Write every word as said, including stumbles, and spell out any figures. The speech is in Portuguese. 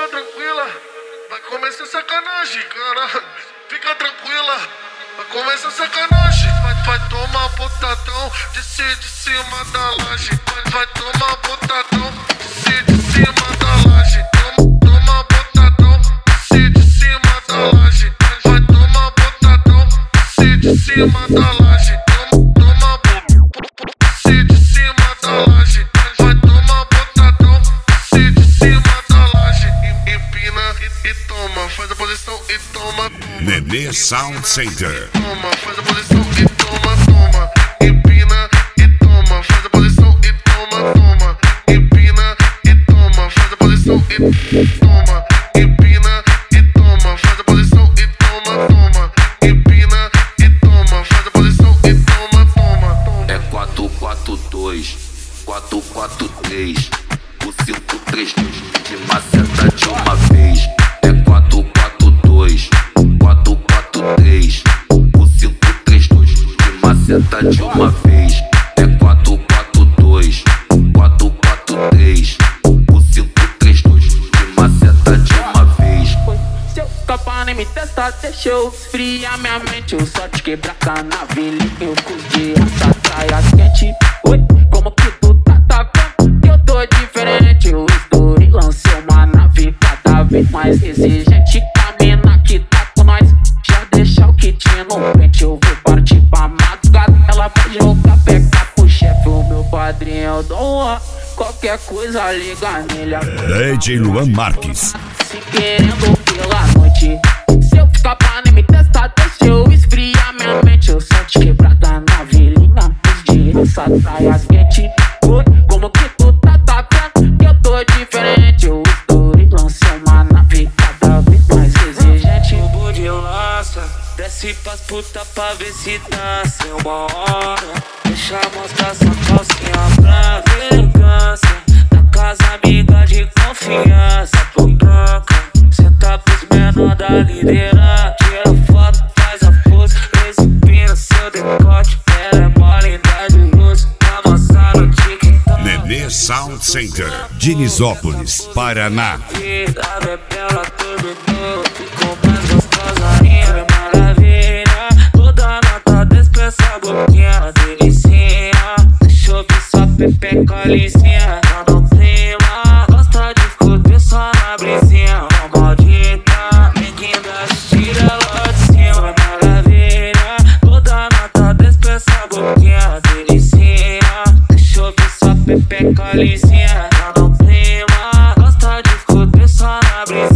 fica tranquila, vai começar sacanagem, cara. Fica tranquila, vai começar sacanagem. Vai, vai tomar botadão de, de cima da laje. Vai, vai tomar botadão de, de cima da laje. Toma, toma botadão de, de cima da laje. Vai tomar botadão de, de cima da laje. Toma, toma de, de cima da laje. Vai tomar botadão de, de cima da laje. Empina e, e toma, faz a posição e toma, toma. Nenê Sound Center. Toma, faz a posição e toma, toma. Empina e toma, faz a posição e toma, toma. Empina e toma, faz a posição e toma. Empina e toma, faz a posição e toma, toma. Empina e toma, faz a posição e toma, toma, toma. É quatro quatro dois, quatro quatro três, o cinco três dois, de maceta de uma vez. É quatro quatro dois, quatro quatro três, o cinco três dois, de maceta de uma vez. É quatro quatro dois, quatro quatro três, o cinco três dois, de maceta de uma vez. Se eu escapar nem me testar, deixa eu esfriar minha mente. Eu só te quebrar a navilha, eu curto de raça, traias quente. Oi, como que tu tá atacando? Que eu tô diferente. Eu estourei, lancei uma nave cada vez mais exigente. Camina que tá com nós, já deixa o kit no pente. Eu vou partir pra madrugada, ela vai jogar peca pro chefe. O meu padrinho eu dou uma, qualquer coisa liga nele. D J Luan Marques. Se querendo pela noite, se eu ficar pra nem me testar, deixa eu esfriar minha mente. Eu só te quebrada na vilinha, de raça, traias quente. Oi, como que tu tá atacando? Que eu tô diferente. Eu estourei, lancei uma nave cada vez mais exigente. O bonde lança, desce pras puta pra ver se dança. É uma hora, deixa mostrar sua calcinha pra elegância. Na casa amiga de confiança, tô branca. Senta pros menor da liderança. Tira foto, faz a pose, exibindo seu decote. Ela é mó linda de luz, tá mostrando o TikTok. Nenê Sound Center, Dinisópolis, Paraná. Vida bebela, tudo novo, ficou mais gostosa ainda, é maravilha. Toda nota despeça a boquinha, delicinha. Deixa eu ver sua pepeca lisinha, tá no clima. Gosta de escutar só na brisinha, ó maldita. Neguinho da tira lá de cima, é maravilha. Toda nota despeça a boquinha, delicinha. Deixa eu ver sua pepeca lisinha, tá no clima. Gosta de escutar só na brisinha.